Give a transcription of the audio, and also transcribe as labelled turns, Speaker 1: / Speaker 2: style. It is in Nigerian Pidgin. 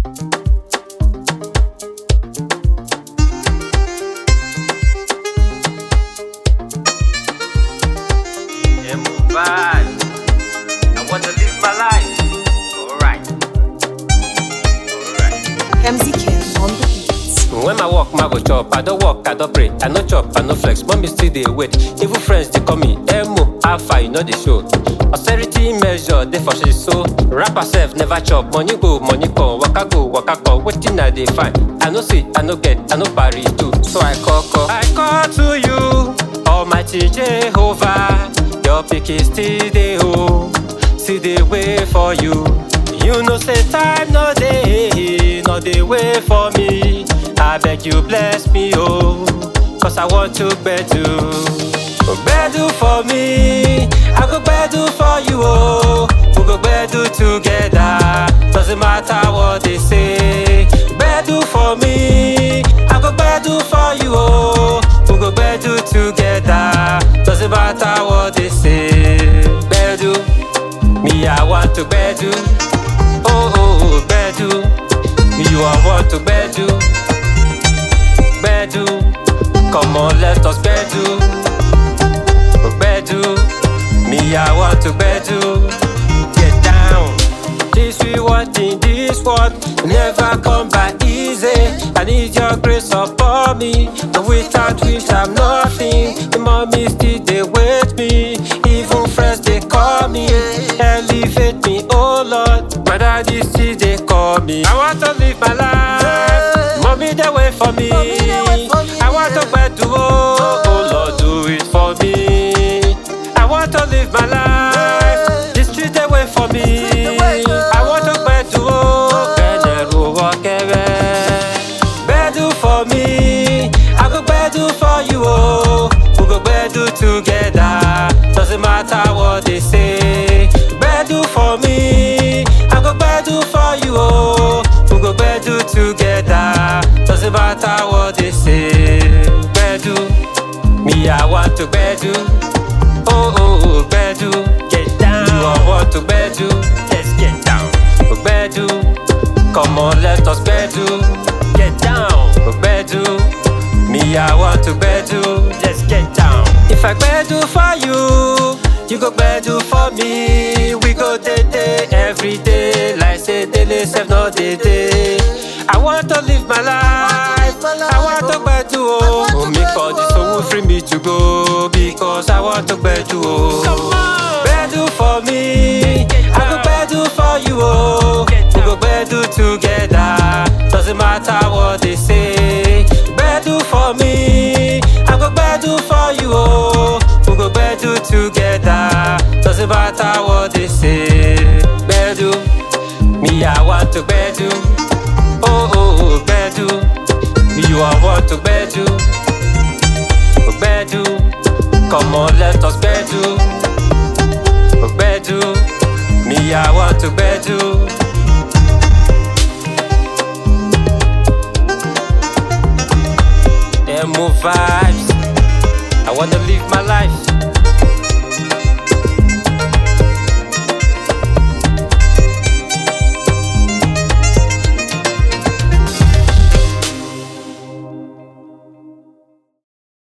Speaker 1: Vibes. I want to live my life. Alright.
Speaker 2: MZK on the beats.
Speaker 3: When I walk, my go chop. I don't walk, I don't pray. I no chop, I no flex. Mommy still dey wait. Even friends they call me Emo. Alpha, you know the show. Austerity measure, they for shit so. Rapper self never chop. Money go, money come. Waka go, waka come. Waiting I dey find. I no see, I no get, I no parry too. So I call. I call to you, Almighty Jehovah. Your pick is still dey ho, still dey wait for you. You know say time no dey wait for me. I beg you bless me oh, cause I want to gbedu. Gbedu for me, I go gbedu for you oh. We go gbedu together, doesn't matter what they say. Gbedu for me, I go gbedu for you oh. We go gbedu together, doesn't matter what they say. Gbedu, me I want to gbedu. Oh gbedu, you I want to gbedu. Gbedu, come on let us gbedu. Gbedu, me I want to gbedu. Get down. This we want in this world never come by easy. I need your grace upon me, and without which I'm nothing. The mommy still they wait me, even friends they call me. Elevate me, oh Lord. My daddy still they call me. I want to live my life. Mommy they wait for me. I want to gbedu oh Lord do it for me. I want to live my life. The street they wait for me. I want to gbedu oh gbedu wakere. Gbedu for me, I go gbedu for you oh. We go gbedu together, doesn't matter what they say. Gbedu for me, I go gbedu for you oh. We go gbedu together, doesn't matter what they say. Gbedu, me I want to gbedu. Oh gbedu, get down. You all want to gbedu, let's get down. Gbedu, come on let us gbedu. Get down, gbedu. Me I want to gbedu, let's get down. If I gbedu for you, you go gbedu for me. We go day every day, like say daily self no day. I want to live my life. I want to gbedu oh. Me call this so free me to go, because I want to gbedu oh. Gbedu for me, I go gbedu for you oh. We go gbedu together, doesn't matter what they say. Gbedu for me, I go gbedu for you oh. We go gbedu together, doesn't matter what they say. Gbedu, me I want to gbedu. Oh gbedu, you I want to gbedu. Gbedu, come on let us gbedu. Gbedu, me I want to gbedu. Emo vibes, I wanna live my life.